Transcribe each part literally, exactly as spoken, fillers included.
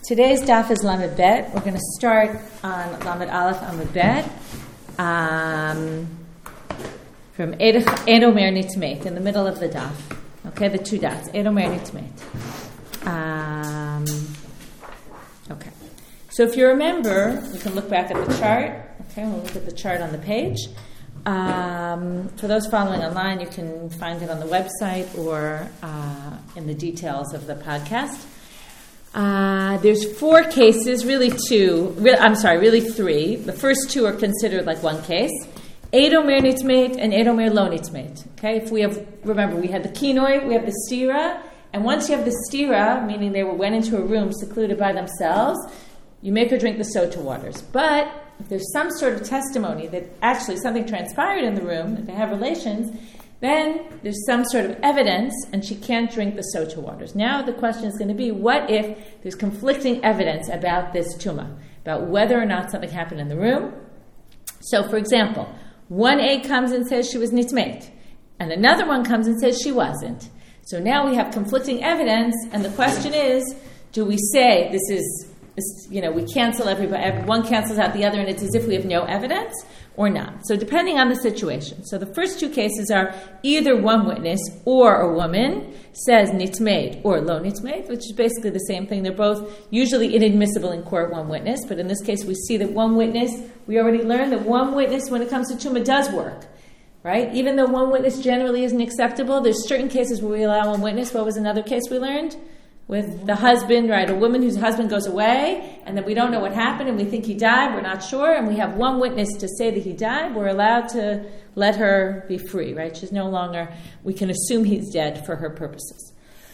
Today's daf is Lamed Bet. We're going to start on Lamed Aleph Amud Bet um, from Eid Omer Nitmeit, in the middle of the daf. Okay, the two dots. Eid Omer Nitmeit. Um, okay. So if you remember, we can look back at the chart. Okay, we'll look at the chart on the page. Um, for those following online, you can find it on the website or uh, in the details of the podcast. Uh, there's four cases, really two, re- I'm sorry, really three. The first two are considered like one case. Eid Omer Nitmeit and Eid Omer Lo Nitmeit. Okay, if we have, remember, we had the kinoi, we have the stira, and once you have the stira, meaning they went into a room secluded by themselves, you make her drink the sota waters. But if there's some sort of testimony that actually something transpired in the room, that they have relations, then there's some sort of evidence and she can't drink the sota waters. Now the question is going to be, what if there's conflicting evidence about this tumah, about whether or not something happened in the room? So for example, one aide comes and says she was nitmeit, and another one comes and says she wasn't. So now we have conflicting evidence, and the question is, do we say this is, this, you know, we cancel everybody, one cancels out the other, and it's as if we have no evidence, or not? So depending on the situation. So the first two cases are either one witness or a woman says nitmeit or lo nitmeit, which is basically the same thing. They're both usually inadmissible in court, one witness, but in this case we see that one witness, we already learned that one witness when it comes to tumah does work, right? Even though one witness generally isn't acceptable, there's certain cases where we allow one witness. What was another case we learned? With the husband, right? A woman whose husband goes away, and then we don't know what happened, and we think he died, we're not sure, and we have one witness to say that he died, we're allowed to let her be free, right? She's no longer, we can assume he's dead for her purposes.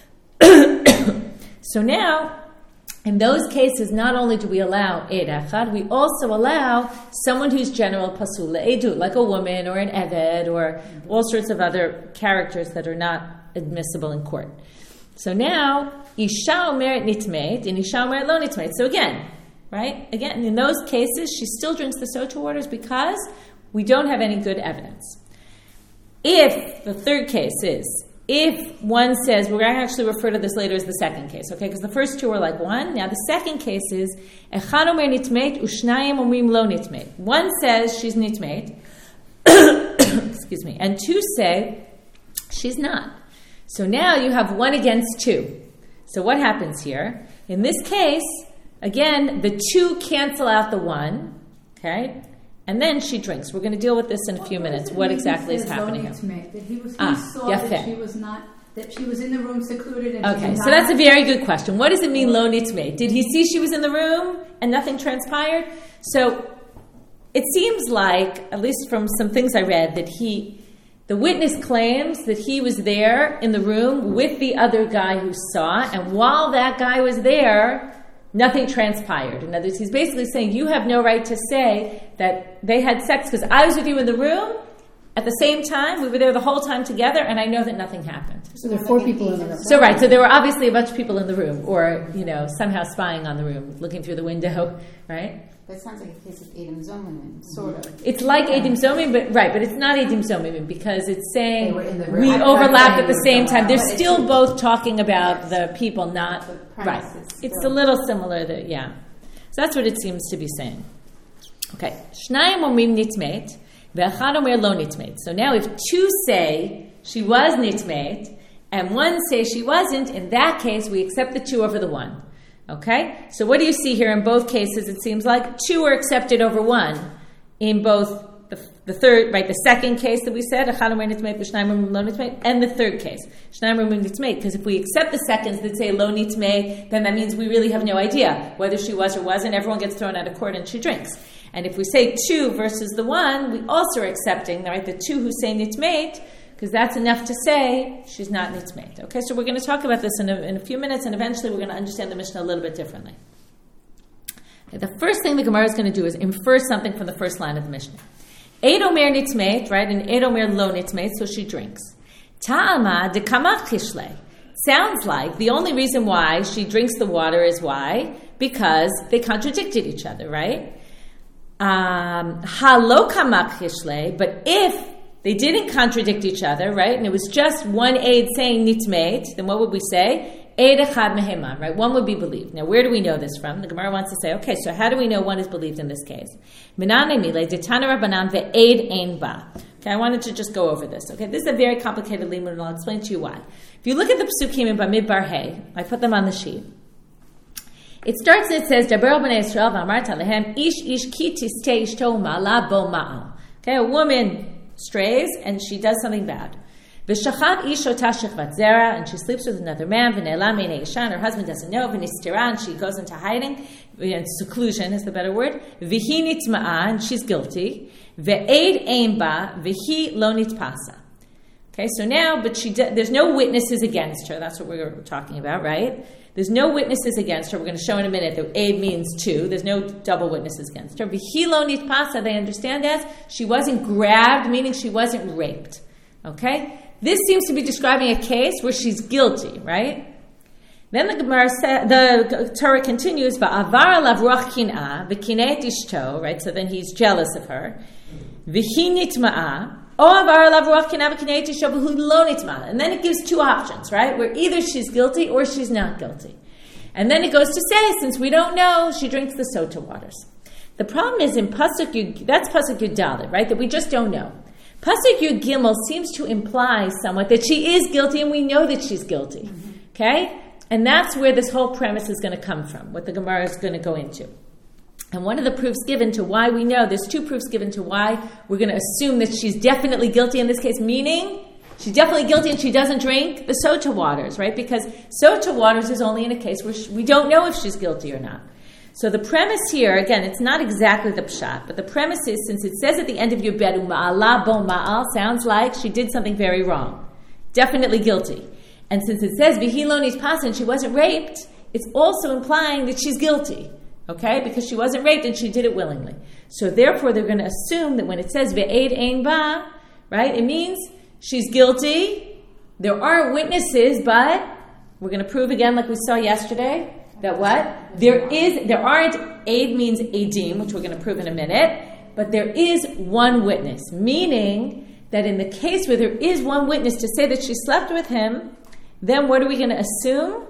So now, in those cases, not only do we allow Eid Echad, we also allow someone who's general pasul le'edut, like a woman or an eved or all sorts of other characters that are not admissible in court. So now, Isha omeret nitmeit and Isha omeret lo nitmeit. So again, right? Again, in those cases, she still drinks the sota waters because we don't have any good evidence. If the third case is, if one says, we're going to actually refer to this later as the second case, okay? Because the first two are like one. Now the second case is, Echad omer nitmeit ushnayim omrim lo nitmeit. One says she's nitmeit, excuse me, and two say she's not. So now you have one against two. So what happens here? In this case, again, the two cancel out the one, okay? And then she drinks. We're going to deal with this in a few what minutes. What exactly is happening here? That he was, he ah, saw yafeh. that she was not, that she was in the room secluded. And okay, so that's a very good question. What does it mean, lo nitmeit? Did he see she was in the room and nothing transpired? So it seems like, at least from some things I read, that he... The witness claims that he was there in the room with the other guy who saw, and while that guy was there, nothing transpired. In other words, he's basically saying, you have no right to say that they had sex because I was with you in the room at the same time, we were there the whole time together, and I know that nothing happened. So there are four people in the room. So right, so there were obviously a bunch of people in the room, or, you know, somehow spying on the room, looking through the window, right? That sounds like a case of Eidim Zomim, sort of. It's like yeah. Eidim Zomim, but right, but it's not Eidim Zomim because it's saying we I, overlap I at the same time. They're but still both talking about the people, not the right. It's a little similar, to, yeah. So that's what it seems to be saying. Okay, Shnayim omrim nitmeit, ve'echad omer lo nitmeit. So now, if two say she was nitmeit and one says she wasn't, in that case we accept the two over the one. Okay, so what do you see here in both cases? It seems like two are accepted over one in both the, the third, right? The second case that we said, and the third case, because if we accept the seconds that say lo nitmei, then that means we really have no idea whether she was or wasn't. Everyone gets thrown out of court and she drinks. And if we say two versus the one, we also are accepting, right, the two who say nitmeit, because that's enough to say she's not nitmeit. Okay, so we're going to talk about this in a, in a few minutes, and eventually we're going to understand the Mishnah a little bit differently. Okay, the first thing the Gemara is going to do is infer something from the first line of the Mishnah. Eid omer nitmeit, right, and Eid omer lo nitmeit, so she drinks. Ta'ama dekamach chishle. Sounds like the only reason why she drinks the water is why? Because they contradicted each other, right? Um, ha lo kamach chishle, but if they didn't contradict each other, right? And it was just one aid saying nitmeit, then what would we say? Eid echad mehema, right? One would be believed. Now, where do we know this from? The Gemara wants to say, okay, so how do we know one is believed in this case? Minane mile detana rabbanan ve'eid ein ba. Okay, I wanted to just go over this. Okay, this is a very complicated limud, and I'll explain to you why. If you look at the psukim in Bamidbar Hay, I put them on the sheet. It starts and it says, Daber b'nei Yisrael v'amarta lehem ish ish ki tistei ishto ma'ala bo ma'al. Okay, a woman strays and she does something bad. V'shachat ish ota shechvat zera, and she sleeps with another man. V'ne'elam minei isha, and her husband doesn't know. V'nistira, and she goes into hiding. Seclusion is the better word. V'hi nitma'a, and she's guilty. Ve'eid ein ba, v'hi lo nitpasa. Okay, so now, but she de- there's no witnesses against her. That's what we're talking about, right? There's no witnesses against her. We're going to show in a minute that aid means two. There's no double witnesses against her. V'hi lo nitpasa, they understand as she wasn't grabbed, meaning she wasn't raped. Okay? This seems to be describing a case where she's guilty, right? Then the Gemara sa- the Torah continues, "Va'avar alav ruach kin'ah v'kinei ishto," right? So then he's jealous of her. V'hi nitma'a, o avar alav ruach kin'ah v'kinei ishto v'hu lo nitma'a. And then it gives two options, right? Where either she's guilty or she's not guilty. And then it goes to say, since we don't know, she drinks the sota waters. The problem is in pasuk Yud, that's pasuk Yud Dalet, right? That we just don't know. Pasuk Yud Gimel seems to imply somewhat that she is guilty, and we know that she's guilty. Okay? And that's where this whole premise is going to come from, what the Gemara is going to go into. And one of the proofs given to why we know, there's two proofs given to why we're going to assume that she's definitely guilty in this case, meaning she's definitely guilty and she doesn't drink the sota waters, right? Because sota waters is only in a case where she, we don't know if she's guilty or not. So the premise here, again, it's not exactly the pshat, but the premise is, since it says at the end of your bed, ma'ala bo ma'al, sounds like she did something very wrong. Definitely guilty. And since it says v'hi lo nitpasa, and she wasn't raped, it's also implying that she's guilty. Okay? Because she wasn't raped and she did it willingly. So therefore they're going to assume that when it says ve'eid ein ba, right, it means she's guilty. There are witnesses, but we're going to prove again, like we saw yesterday, that what? There is, there aren't, aid means edim, which we're going to prove in a minute, but there is one witness, meaning that in the case where there is one witness to say that she slept with him, then what are we going to assume?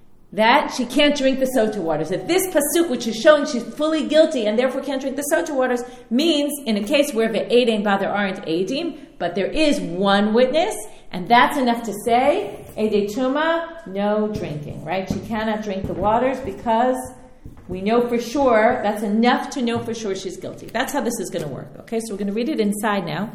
That she can't drink the sota waters. That this pasuk, which is showing she's fully guilty and therefore can't drink the sota waters, means in a case where ve'eid ein ba, there aren't edim, but there is one witness, and that's enough to say, Eidei Tuma, no drinking, right? She cannot drink the waters because we know for sure, that's enough to know for sure she's guilty. That's how this is going to work. Okay, so we're going to read it inside now.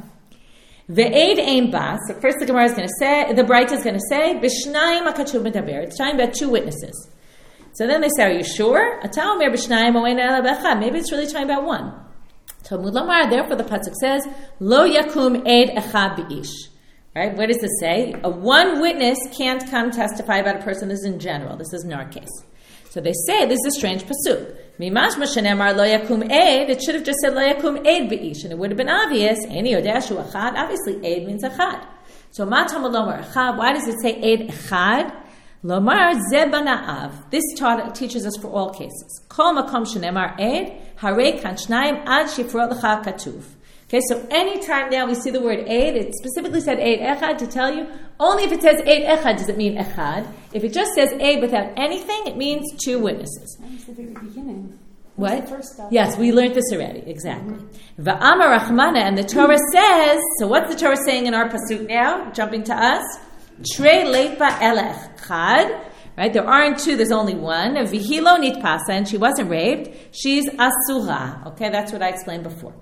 Ve'eid ein ba, so first the Gemara is going to say, the Braita is going to say, B'shnayim hakachuv medaber. It's talking about two witnesses. So then they say, are you sure? Ata omer b'shnayim oein ela b'echad. Maybe it's really talking about one. Talmud Lamar, therefore the pasuk says, Lo yakum eid echad b'ish. Right? What does this say? A one witness can't come testify about a person. This is in general. This isn't our case. So they say this is a strange pasuk. Mimashma shenemar lo yakum eid. It should have just said lo yakum eid b'ish, and it would have been obvious. Ani yodashu echad. Obviously, eid means echad. So ma tamud lomar echad. Why does it say eid echad? Lomar ze bana'av. This taught, teaches us for all cases. Kol makom shenemar eid harei kan shnayim ad shifrot lecha katuv. Okay, so anytime now we see the word eid, it specifically said eid echad to tell you, only if it says eid echad does it mean echad. If it just says eid without anything, it means two witnesses. That was the very beginning. What? The first stuff. Yes, we learned this already, exactly. Va'amar Rachmana, and the Torah says, so what's the Torah saying in our pasuk now? Jumping to us. Trei leitba ele echad. Right, there aren't two, there's only one. V'hi lo nitpasa, and she wasn't raped. She's asura. Okay, that's what I explained before.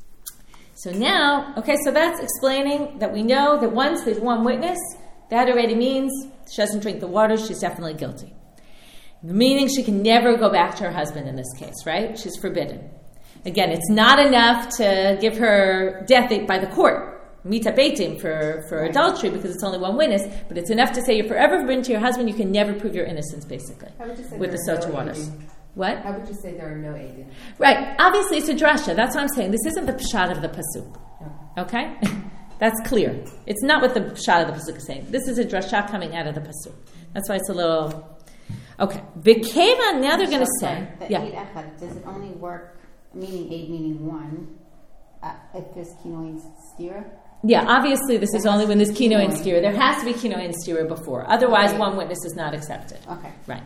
So now, okay, so that's explaining that we know that once there's one witness, that already means she doesn't drink the water, she's definitely guilty. Meaning she can never go back to her husband in this case, right? She's forbidden. Again, it's not enough to give her death by the court, mita beitim, for, for adultery, because it's only one witness, but it's enough to say you're forever forbidden to your husband, you can never prove your innocence, basically, with the sota waters. What? How would you say there are no edim? Right. Obviously, it's a drasha. That's what I'm saying. This isn't the pshat of the pasuk. Okay? That's clear. It's not what the pshat of the pasuk is saying. This is a drasha coming out of the pasuk. That's why it's a little... Okay. V'keva, now they're going to say... The yeah. eid echad, does it only work, meaning eid meaning one, uh, if there's kinoin stira? Yeah, obviously this is only when there's kino and stira. There has to be kino and stira before. Otherwise, one witness is not accepted. Okay. Right.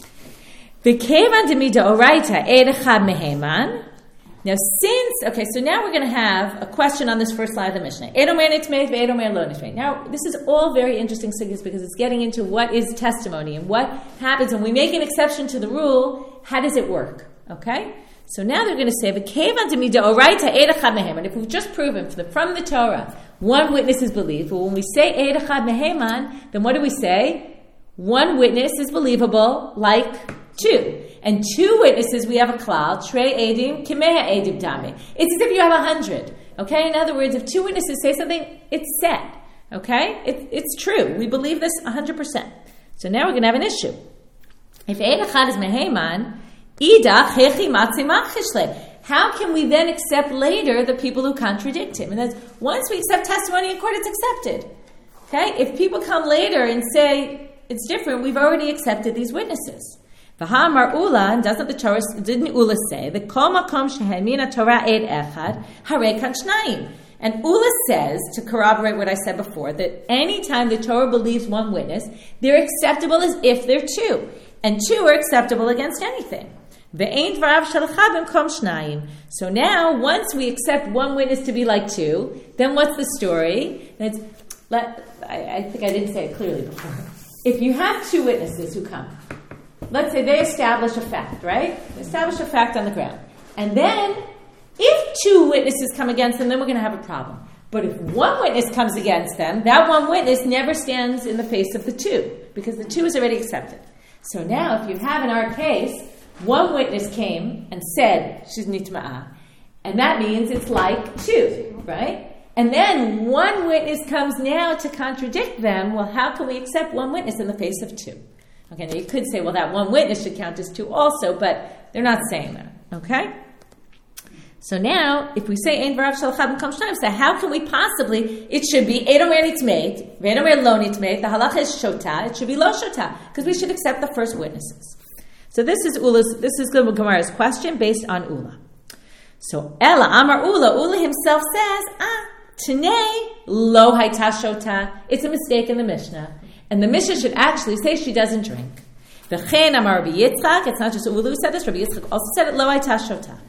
V'kevan demida oraita eid echad meheman. Now, since, okay, so now we're going to have a question on this first line of the Mishnah. Eid omer nitmeit ve'eid omer lo nitmeit. Now, this is all very interesting signals because it's getting into what is testimony and what happens when we make an exception to the rule. How does it work? Okay? So now they're going to say, "V'kevan demida oraita eid echad meheman." And if we've just proven from the, from the Torah, one witness is believed. But when we say eid echad meheman, then what do we say? One witness is believable like two. And two witnesses, we have a klal, trei edim, kimeha edim dami. It's as if you have a hundred. Okay? In other words, if two witnesses say something, it's set. Okay? It, it's true. We believe this one hundred percent. So now we're going to have an issue. If eid echad is meheman, idach hechi matzi machishle. How can we then accept later the people who contradict him? And that's once we accept testimony in court, it's accepted. Okay? If people come later and say it's different, we've already accepted these witnesses. V'hamar Ula, and doesn't the Torah, didn't Ula say, the kol makom shehemina Torah eid echad, harei kan shnayim. And Ula says, to corroborate what I said before, that any time the Torah believes one witness, they're acceptable as if they're two. And two are acceptable against anything. Ve'ein dvarav shel echad b'mkom shnayim. So now, once we accept one witness to be like two, then what's the story? It's, let, I, I think I didn't say it clearly before. If you have two witnesses who come, let's say they establish a fact, right? They establish a fact on the ground. And then, if two witnesses come against them, then we're going to have a problem. But if one witness comes against them, that one witness never stands in the face of the two, because the two is already accepted. So now, if you have in our case, one witness came and said, she's nitma'ah, and that means it's like two, right? And then one witness comes now to contradict them. Well, how can we accept one witness in the face of two? Okay, now you could say, well, that one witness should count as two also, but they're not saying that, okay? So now, if we say, Ein v'rav shel echad b'mkom shnayim, so how can we possibly, it should be, Eid omer nitmeit, ve'eid omer lo nitmeit, the halacha is shota, it should be lo shota, because we should accept the first witnesses. So this is Ula's, this is Gemara's question based on Ula. So, Ela, Amar Ula, Ula himself says, ah, Tanei lo hayta shota, it's a mistake in the Mishnah. And the Mishnah should actually say she doesn't drink. V'chein amar Rabbi Yitzchak, it's not just Ulu who said this, Rabbi Yitzchak also said it, lo hayta shota.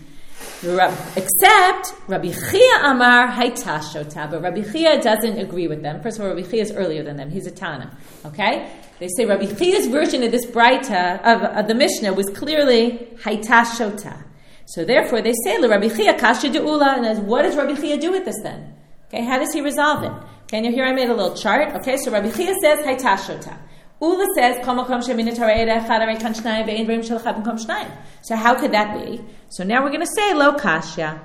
Except Rabbi Chia amar hayta shota, but Rabbi Chia doesn't agree with them. First of all, Rabbi Chia is earlier than them. He's a Tana. Okay? They say Rabbi Chia's version of this Braita, of, of the Mishnah, was clearly hayta shota. So therefore, they say, Rabbi Chia kasha de'ula, and as, what does Rabbi Chia do with this then? Okay, how does he resolve it? Okay, now here I made a little chart. Okay, so Rabbi Chia says, hayta shota. Ula says, kol makom she'mina Torah eid echad harei kan shnayim ve'ein v'rim shel echad b'mkom shnayim. So how could that be? So now we're going to say, lo kasha.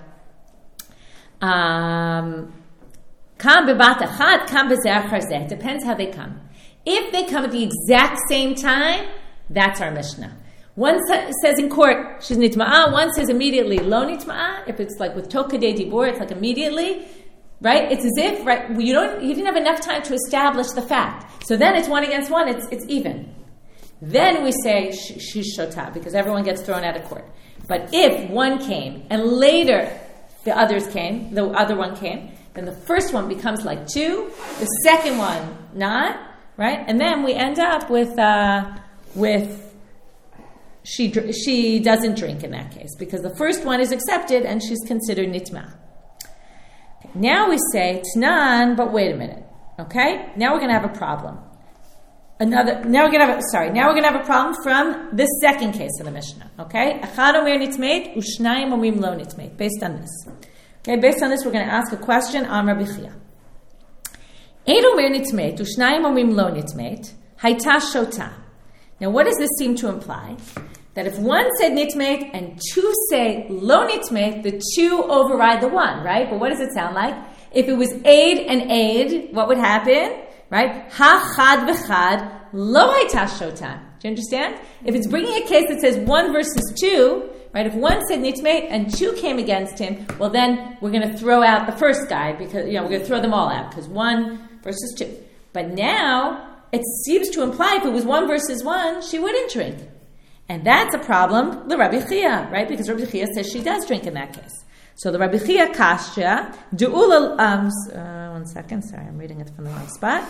Um, kam bebat echad, kam bezer charzeh. Depends how they come. If they come at the exact same time, that's our Mishnah. One says in court, she's nitma'ah. One says immediately, lo nitma'ah. If it's like with tok kadei dibur, it's like immediately. Right? It's as if, right, you don't, you didn't have enough time to establish the fact. So then it's one against one, it's it's even. Then we say she's shota, because everyone gets thrown out of court. But if one came, and later the others came, the other one came, then the first one becomes like two, the second one not, right? And then we end up with, uh, with she she doesn't drink in that case, because the first one is accepted and she's considered nitma. Now we say Tanan, but wait a minute. Okay? Now we're going to have a problem. Another. Now we're going to have. A, sorry. Now we're going to have a problem from this second case of the Mishnah. Okay? Echad omer nitmeit, ushnayim omrim lo nitmeit. Based on this. Okay. Based on this, we're going to ask a question on Rabbi Chia. Eid omer nitmeit, ushnayim omrim lo nitmeit, hayta shota. Now, what does this seem to imply? That if one said nitmeit and two say lo nitmeit, the two override the one, right? But what does it sound like? If it was aid and aid, what would happen? Right? Ha chad v'chad lo hayta shota. Do you understand? If it's bringing a case that says one versus two, right? If one said nitmeit and two came against him, well then we're going to throw out the first guy because you know we're going to throw them all out because one versus two. But now it seems to imply if it was one versus one, she wouldn't drink. And that's a problem, the Rabbi Chia, right? Because Rabbi Chia says she does drink in that case. So the Rabbi Chia Kashya, Du'ula, um, uh, one second, sorry, I'm reading it from the wrong spot.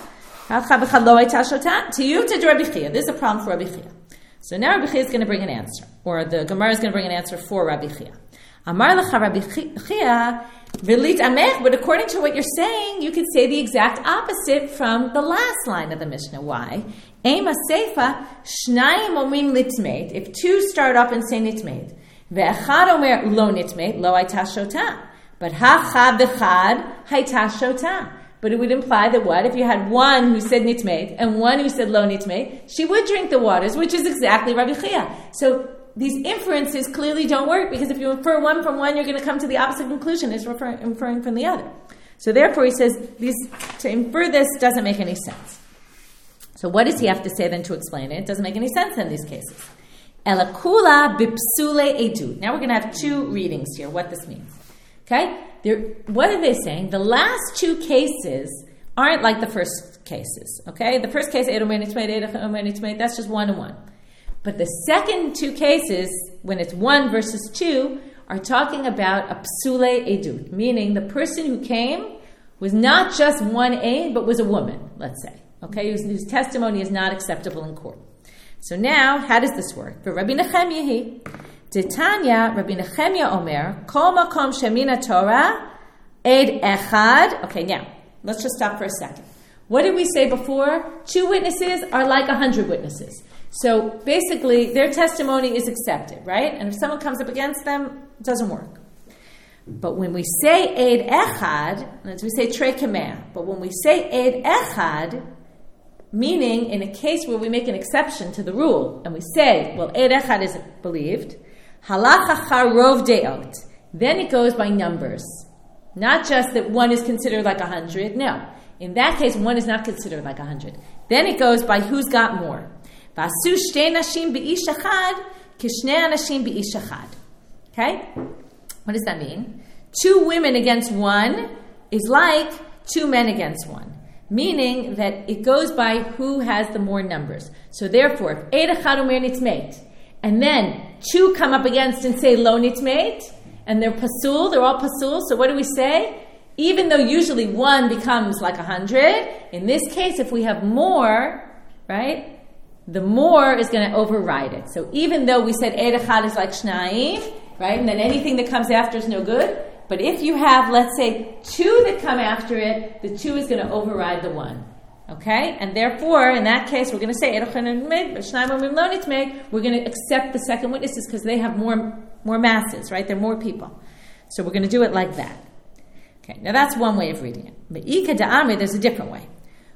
To you, to Rabbi Chia. This is a problem for Rabbi Chia. So now Rabbi Chia is going to bring an answer, or the Gemara is going to bring an answer for Rabbi Chia. Amar lecha Rabbi Chia, v'lit amech, but according to what you're saying, you could say the exact opposite from the last line of the Mishnah. Why? Ema seifa, shnayim omim litmeid. If two start up and say nitmeid, ve'echad omer lo nitmeid, lo hayta shota. But ha chad v'chad hayta shota. But it would imply that what? If you had one who said nitmeid and one who said lo nitmeid, she would drink the waters, which is exactly Rabbi Chia. So these inferences clearly don't work, because if you infer one from one, you're going to come to the opposite conclusion as refer, inferring from the other. So therefore, he says these, to infer this doesn't make any sense. So what does he have to say then to explain it? It doesn't make any sense in these cases. Elakula bipsule edut. Now we're going to have two readings here, what this means. Okay? They're, what are they saying? The last two cases aren't like the first cases. Okay? The first case, that's just one and one. But the second two cases, when it's one versus two, are talking about a psule edut, meaning the person who came was not just one aid, but was a woman, let's say. Okay? Whose, whose testimony is not acceptable in court. So now, how does this work? For Rabbi Nechemia, Titania, Rabbi Nechemia Omer, Kol Makom Shemina Torah, Eid Echad. Okay, now, let's just stop for a second. What did we say before? Two witnesses are like a hundred witnesses. So basically, their testimony is accepted, right? And if someone comes up against them, it doesn't work. But when we say Eid Echad, as we say Trei Kameh, but when we say Eid Echad, meaning in a case where we make an exception to the rule, and we say, well, Eid Echad is believed, Halach achar rov deot, then it goes by numbers. Not just that one is considered like a hundred, no. In that case, one is not considered like a hundred. Then it goes by who's got more. V'asu shtei nashim be'ish echad, kishnei anashim be'ish echad. Okay? What does that mean? Two women against one is like two men against one. Meaning that it goes by who has the more numbers. So therefore, if Eid echad omer nitmeit, and then two come up against and say lo nitmeit, and they're pasul, they're all pasul, so what do we say? Even though usually one becomes like a hundred, in this case, if we have more, right, the more is going to override it. So even though we said Eid echad is like shnayim, right, and then anything that comes after is no good, but if you have, let's say, two that come after it, the two is going to override the one. Okay? And therefore, in that case, we're going to say, we're going to accept the second witnesses because they have more more masses, right? They're more people. So we're going to do it like that. Okay, now that's one way of reading it. But there's a different way.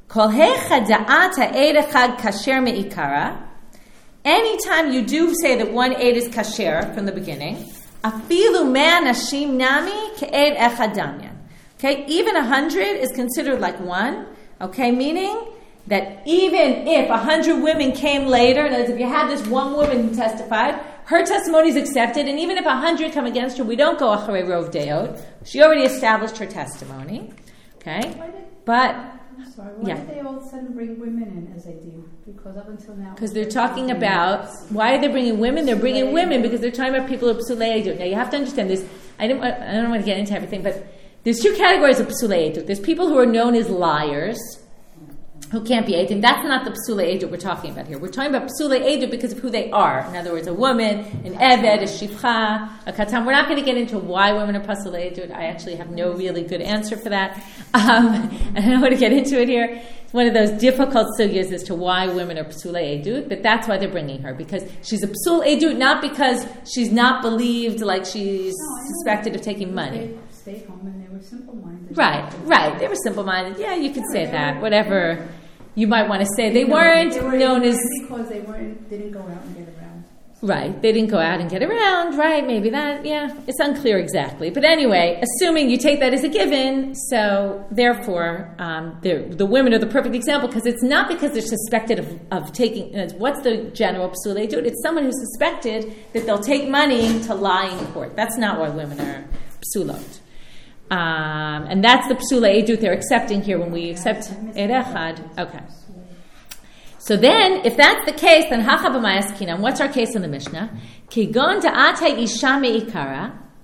Anytime you do say that one aid is kasher from the beginning, afilu mea nashim nami ke'ed echad damyan. Okay, even a hundred is considered like one. Okay, meaning that even if a hundred women came later, and as if you had this one woman who testified, her testimony is accepted, and even if a hundred come against her, we don't go acharei rov deot. She already established her testimony. Okay, did, but I'm sorry. Why yeah. did they all of a sudden bring women in as they do? Because up until now, because they're talking about why are they bringing women? They're bringing women because they're talking about people who are psulei edut. Now you have to understand this. I don't. I don't want to get into everything, but there's two categories of psulei edut. There's people who are known as liars, who can't be edut. That's not the psulei edut we're talking about here. We're talking about psulei edut because of who they are. In other words, a woman, an eved, a shifcha, a katan. We're not going to get into why women are psulei edut. I actually have no really good answer for that. Um, I don't want to get into it here. It's one of those difficult sugyas as to why women are psulei edut, but that's why they're bringing her, because she's a psul edut, not because she's not believed, like she's no, suspected of taking money. They stayed home and they were simple-minded. Right, right. They were simple-minded. Yeah, you could say that. Whatever you might want to say. They weren't they were known as... Because they weren't, didn't go out and get around. Right, they didn't go out and get around, right, maybe that, yeah, it's unclear exactly. But anyway, assuming you take that as a given, so therefore, um, the women are the perfect example, because it's not because they're suspected of, of taking, what's the general psulei edut? It's someone who's suspected that they'll take money to lie in court. That's not why women are psulot. Um, and that's the psulei edut they're accepting here when we accept Eid Echad. Okay. So then, if that's the case, then hacha b'mayas kinam. What's our case in the Mishnah? Kigon da'atay isha me'ikara.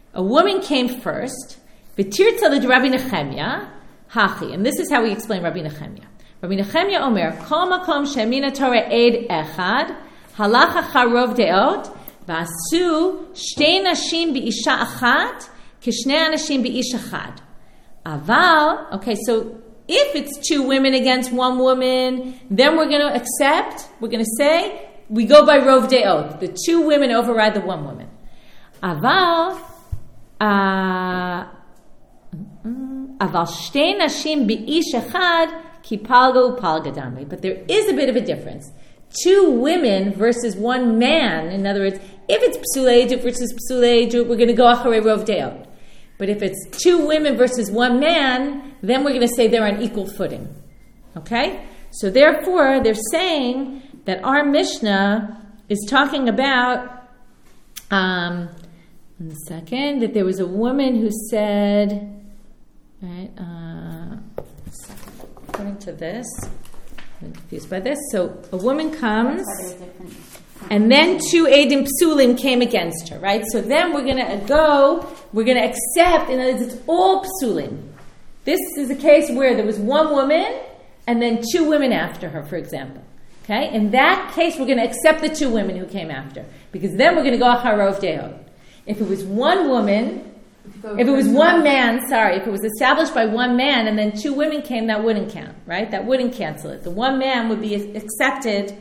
a woman came first, v'tirtza l'Rabbi Nechemia, hachi, and this is how we explain Rabbi Nechemia. Rabbi Nechemia omer, kol makom shemina Torah eid echad, halacha charov deot, v'asu shtei nashim b'isha achat, kishnei anashim b'ish achad. Aval, okay, so if it's two women against one woman, then we're going to accept, we're going to say, we go by rov deot. The two women override the one woman. Aval, uh, aval shtei nashim b'ish echad, ki palga upalga dami. But there is a bit of a difference. Two women versus one man. In other words, if it's psulei edut versus psulei edut, we're going to go acharei rov deot. But if it's two women versus one man, then we're going to say they're on equal footing. Okay? So therefore, they're saying that our Mishnah is talking about, um, one second, that there was a woman who said, right, uh, according to this, I'm confused by this. So a woman comes, and then two Eidim Psulim came against her, right? So then we're going to go, we're going to accept, in other words, it's all Psulim. This is a case where there was one woman, and then two women after her, for example. Okay? In that case, we're going to accept the two women who came after, because then we're going to go Acharov Deot. If it was one woman, if it was one man, sorry, if it was established by one man, and then two women came, that wouldn't count, right? That wouldn't cancel it. The one man would be accepted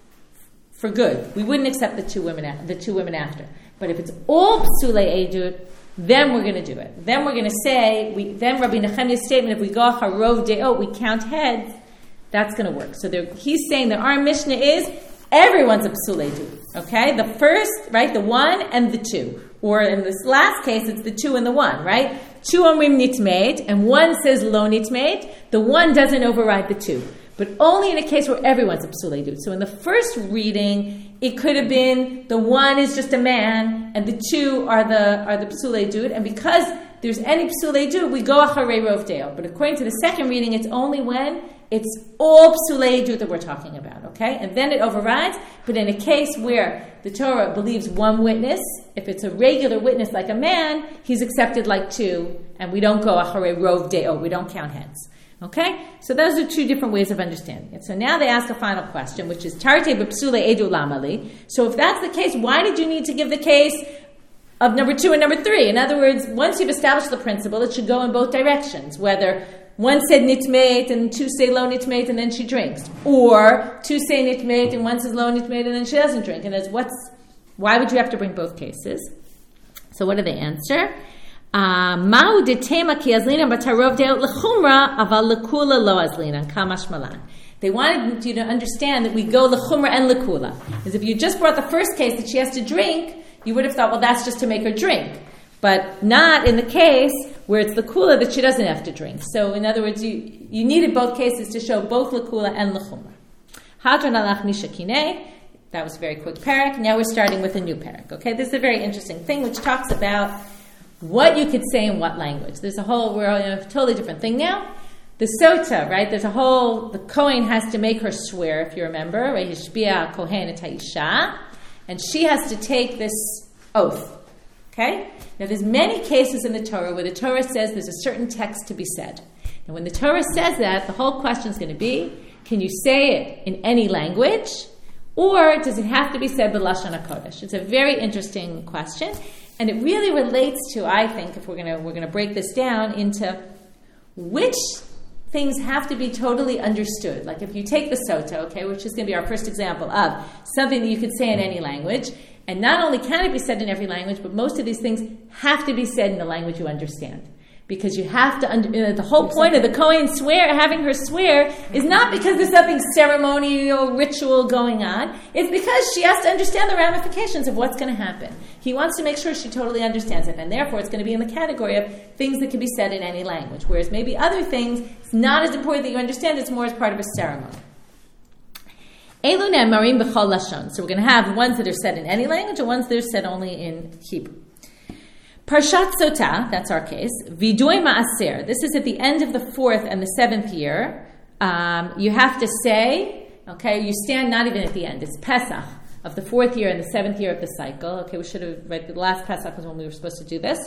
for good. We wouldn't accept the two women, the two women after. But if it's all psulei edut, then we're going to do it. Then we're going to say, we, then Rabbi Nechemia's statement, if we go harov deot, we count heads, that's going to work. So he's saying that our Mishnah is, everyone's a psulei edut. Okay? The first, right, the one and the two. Or in this last case, it's the two and the one, right? Two omrim nitmeit, and one says lo nitmeit. The one doesn't override the two. But only in a case where everyone's a psulei edut. So in the first reading, it could have been the one is just a man, and the two are the are the psulei edut. And because there's any psulei edut, we go acharei rov deot. But according to the second reading, it's only when it's all psulei edut that we're talking about, okay? And then it overrides. But in a case where the Torah believes one witness, if it's a regular witness like a man, he's accepted like two, and we don't go acharei rov deot. We don't count heads. Okay? So those are two different ways of understanding it. So now they ask a final question, which is, Tarte b'psulei edut lamali. So if that's the case, why did you need to give the case of number two and number three? In other words, once you've established the principle, it should go in both directions, whether one said nitmeit and two say lo nitmeit and then she drinks, or two say nitmeit and one says lo nitmeit and then she doesn't drink. And that's what's, why would you have to bring both cases? So what do they answer? Ma'u detema ki azlina batarov deot lechumra aval lekula lo azlina kamash malan. They wanted you to understand that we go lechumra and lekula. Because if you just brought the first case that she has to drink, you would have thought, well, that's just to make her drink. But not in the case where it's lekula that she doesn't have to drink. So in other words, you, you needed both cases to show both lekula and lechumra. Hadron alach nishakine. That was a very quick parak. Now we're starting with a new parak. Okay, this is a very interesting thing which talks about what you could say in what language. There's a whole, we're in a totally different thing now. The sota, right? There's a whole, the Kohen has to make her swear, if you remember, right? Hishbia Kohen et Haisha. And she has to take this oath. Okay? Now there's many cases in the Torah where the Torah says there's a certain text to be said. And when the Torah says that, the whole question is going to be, can you say it in any language? Or does it have to be said b'lashon hakodesh? It's a very interesting question. And it really relates to, I think, if we're gonna we're gonna break this down into which things have to be totally understood. Like if you take the sota, okay, which is gonna be our first example of something that you could say in any language, and not only can it be said in every language, but most of these things have to be said in the language you understand. Because you have to, under, you know, the whole point of the Kohen swear, having her swear, is not because there's something ceremonial, ritual going on. It's because she has to understand the ramifications of what's going to happen. He wants to make sure she totally understands it, and therefore it's going to be in the category of things that can be said in any language. Whereas maybe other things, it's not as important that you understand, it's more as part of a ceremony. Elu ne'emarim b'chol lashon. So we're going to have ones that are said in any language, and ones that are said only in Hebrew. Parshat Sotah, that's our case. Vidui Ma'aser. This is at the end of the fourth and the seventh year. Um, you have to say, okay, you stand not even at the end. It's Pesach. of the fourth year and the seventh year of the cycle. Okay, we should have, right, the last Pesach was when we were supposed to do this.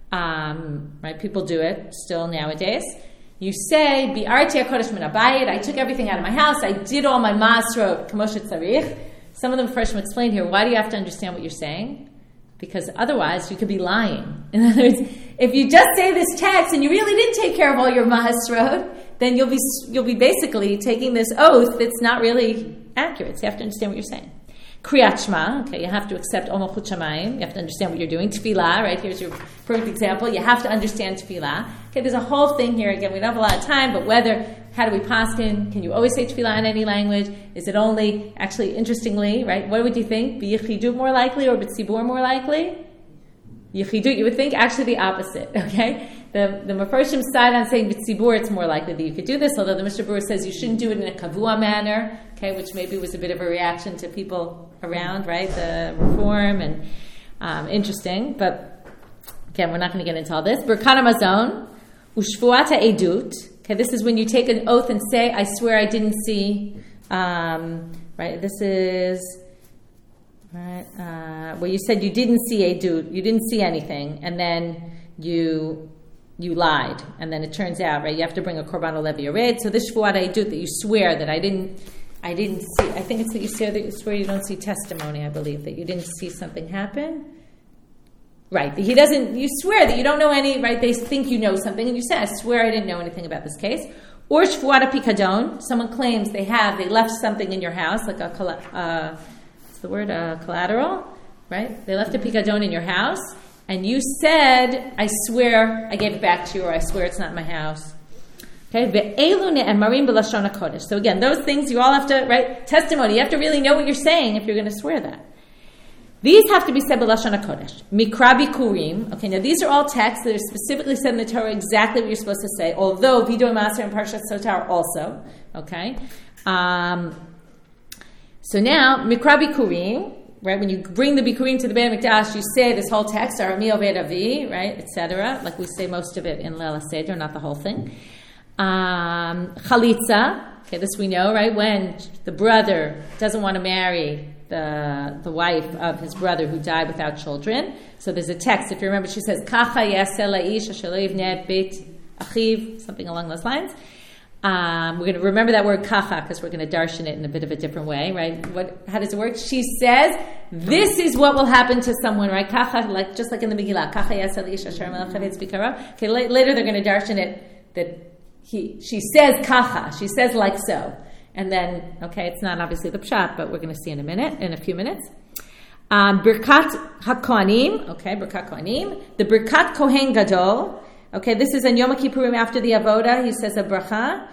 Um, right, people do it still nowadays. You say, Bi'arti HaKodesh min habayit, I took everything out of my house, I did all my Masrot, K'moshe Tzarich. Some of them first will explain here, why do you have to understand what you're saying? Because otherwise you could be lying. In other words, if you just say this text and you really didn't take care of all your Masrot, then you'll be you'll be basically taking this oath that's not really accurate. So you have to understand what you're saying. Kriyat Shema, okay, you have to accept Om Malchut Shamayim. You have to understand what you're doing. Tefillah, right, here's your perfect example. You have to understand Tefillah. Okay, there's a whole thing here. Again, we don't have a lot of time, but whether, how do we paskin? Can you always say Tefillah in any language? Is it only, actually, interestingly, right, what would you think? B'yichidut more likely or b'tzibur more likely? Yichidut, you would think actually the opposite, okay? The the Mefarshim side on saying b'tzibur, it's more likely that you could do this, although the Mishnah Berurah says you shouldn't do it in a kavua manner, okay, which maybe was a bit of a reaction to people around, right, the reform, and um, interesting, but again, we're not going to get into all this. Birkat HaMazon, ushvuat ha'edut, okay, this is when you take an oath and say, I swear I didn't see, um, right, this is... Right, uh, well, you said you didn't see a dude, you didn't see anything, and then you you lied, and then it turns out, right, you have to bring a korban olev yared. So this shvuat ha'edut, that you swear that I didn't, I didn't see. I think it's that you swear that you swear you don't see testimony. I believe that you didn't see something happen. Right, he doesn't. You swear that you don't know any. Right, they think you know something, and you say, I swear I didn't know anything about this case. Or shvuat ha'pikadon, someone claims they have, they left something in your house, like a. Uh, the word uh, collateral, right? They left a pikadon in your house, and you said, I swear I gave it back to you, or I swear it's not my house. Okay? Ve'elu ne'emarim b'lashon hakodesh. So again, those things you all have to, right? Testimony, you have to really know what you're saying if you're going to swear that. These have to be said b'lashon hakodesh. Mikra bikurim. Okay, now these are all texts that are specifically said in the Torah exactly what you're supposed to say, although Vidoy Maser and Parshat Sotar also. Okay? Um... So now, Mikra Bikurim, right, when you bring the Bikurim to the Beit HaMikdash, you say this whole text, Arami Oved Avi, right, et cetera, like we say most of it in Leil HaSeder, not the whole thing. Um, Chalitza, okay, this we know, right, when the brother doesn't want to marry the the wife of his brother who died without children. So there's a text, if you remember, she says, Kacha yaseh la'ish asher lo yivneh et beit achiv, something along those lines. Um, we're going to remember that word kacha because we're going to darshan it in a bit of a different way, right? What? How does it work? She says, this is what will happen to someone, right? Kacha, like just like in the Megillah. Kacha yaseh la'ish asher melech havetz bikarav. Okay, later they're going to darshan it that he, she says kacha. She says like so. And then, okay, it's not obviously the pshat, but we're going to see in a minute, in a few minutes. Um, Birkat HaKohanim, okay, Birkat Kohanim. The Birkat Kohen Gadol. Okay, this is in Yom Kippurim after the Avoda. He says a bracha.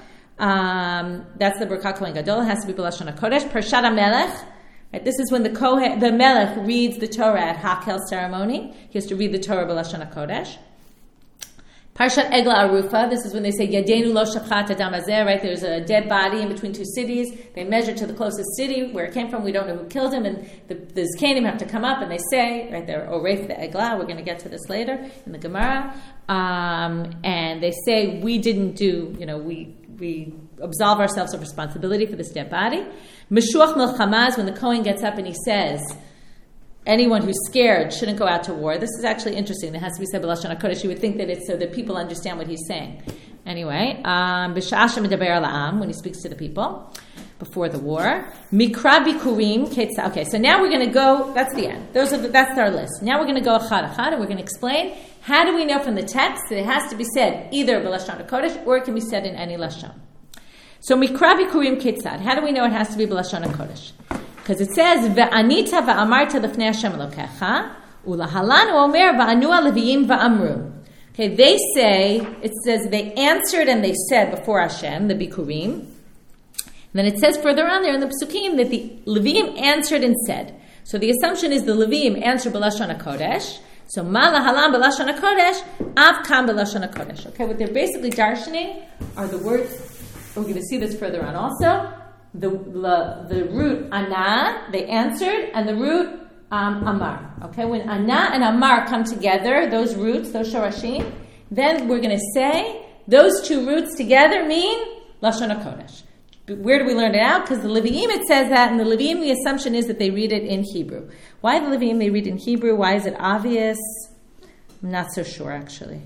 Um, that's the Birkat Kohen Gadol. It has to be b'lashon hakodesh. Parshat HaMelech. Right, this is when the Kohen, the Melech reads the Torah at Hakel ceremony. He has to read the Torah b'lashon hakodesh. Parshat Egla Arufa. This is when they say Yadenu lo shachat adam hazeh. Right, there's a dead body in between two cities. They measure to the closest city where it came from. We don't know who killed him, and the, the Zkanim have to come up and they say, right, they're Oref the Egla. We're going to get to this later in the Gemara. Um, and they say we didn't do, you know, we we absolve ourselves of responsibility for this dead body. Meshuach Milchama, when the Kohen gets up and he says, anyone who's scared shouldn't go out to war. This is actually interesting. It has to be said b'lashon hakodesh. You would think that it's so that people understand what he's saying. Anyway, b'sha'ah shemedaber la'am, when he speaks to the people before the war. Mikra bikurim ketza. Okay, so now we're going to go. That's the end. Those are the, that's our list. Now we're going to go achad achad, and we're going to explain how do we know from the text that it has to be said either b'lashon hakodesh or it can be said in any lashon. So mikra bikurim ketzad. How do we know it has to be b'lashon hakodesh? Because it says, Ve'anita va'amarta l'fnei Hashem Elokecha, u'lahalan u'omer va'anu leviim va'amru. Okay, they say, it says, they answered and they said before Hashem, the Bikurim. And then it says further on there in the Pesukim that the Leviim answered and said. So the assumption is the Leviim answer b'lashon hakodesh. So ma lahalan b'lashon hakodesh, av kam b'lashon hakodesh. Okay, what they're basically darshaning are the words, we're going to see this further on also, The, the the root ana, they answered, and the root um, amar. Okay, when ana and amar come together, those roots, those shorashim, then we're going to say those two roots together mean lashon hakodesh. But where do we learn it out? Because the Leviim, it says that, and the Leviim, the assumption is that they read it in Hebrew. Why the Leviim, they read in Hebrew? Why is it obvious? I'm not so sure, actually.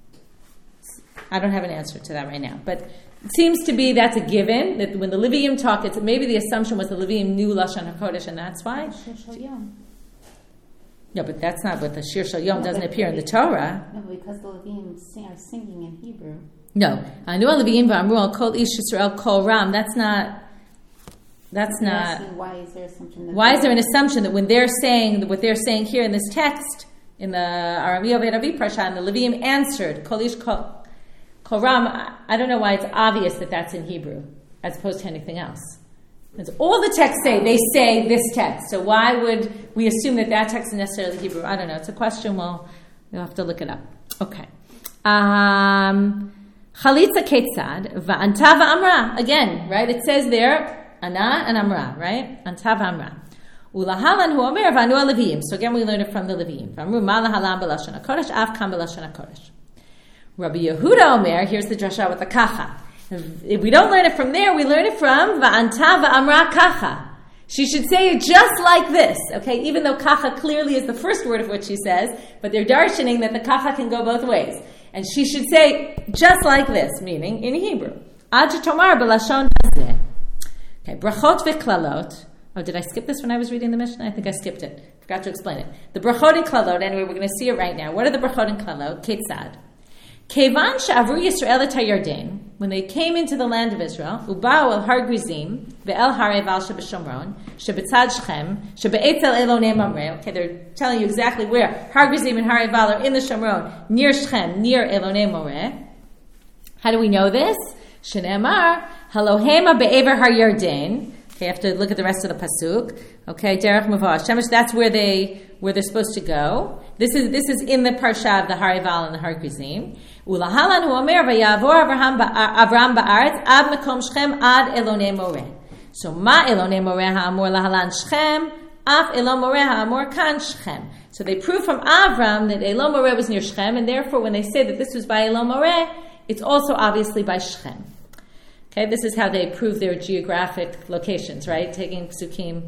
I don't have an answer to that right now. But it seems to be that's a given, that when the Leviim talk, it's, maybe the assumption was the Leviim knew Lashon HaKodesh, and that's why. Shir Shal Yom. No, but that's not what the Shir Shal Yom No, doesn't but appear in the it- Torah. No, because the Levim sing, are singing in Hebrew. No. Anu Leviim v'amru al kol ish Yisrael kol ram. That's not, that's You're not... asking why is there assumption that Why is there an assumption that when they're saying what they're saying here in this text, in the Arami Oved Avi Parsha, and the Leviim answered, Kol Ish Kol Kol Ram, I don't know why it's obvious that that's in Hebrew, as opposed to anything else. Because all the texts say, they say this text. So why would we assume that that text is necessarily Hebrew? I don't know. It's a question. We'll, we'll have to look it up. Okay. Um, Chalitza Ketzad, Va'anta va'amra. Again, right? It says there, Ana and Amra, right? Anta va'amra. Ulahalan hu omer v'anu al-Leviim. So again, we learn it from the Leviim. V'amru ma lahalam b'lashon HaKodesh, av kam b'lashon HaKodesh. Rabbi Yehuda Omer, here's the drasha with the kacha. If we don't learn it from there, we learn it from Va'anta va'amra kacha. She should say it just like this, okay? Even though kacha clearly is the first word of what she says, but they're darshaning that the kacha can go both ways. And she should say just like this, meaning in Hebrew. Ad shetomar b'lashon hazeh. Okay, brachot v'klalot. Oh, did I skip this when I was reading the Mishnah? I think I skipped it. Forgot to explain it. The brachot and klalot, anyway, we're going to see it right now. What are the brachot and klalot? Ketzad. Kevan she'avru Yisrael et HaYarden, when they came into the land of Israel, uba'u el har Grizim, ve'el har Eval shebeshomron, shebetzad Shechem, shebe'etzel Elonei Mamre. Okay, they're telling you exactly where har Grizim and har Eval are in the Shomron, near Shechem, near Elonei Mamre. How do we know this? Shneimar, Halohema be'ever har Yarden. Okay, you have to look at the rest of the pasuk. Okay, derech mavah shemesh. That's where they where they're supposed to go. This is this is in the parsha of the Har Eval and the Har Grizim. Ulahalan hu omer vayavor Avraham Avram ba'aretz ad mekom Shechem ad Elonei Moreh. So ma Elonei Moreh ha'amor lahalan Shechem af Elon Moreh ha'amor kan Shechem. So they prove from Avram that Elon Moreh was near Shechem, and therefore when they say that this was by Elon Moreh, it's also obviously by Shechem. Okay, this is how they prove their geographic locations, right? Taking psukim.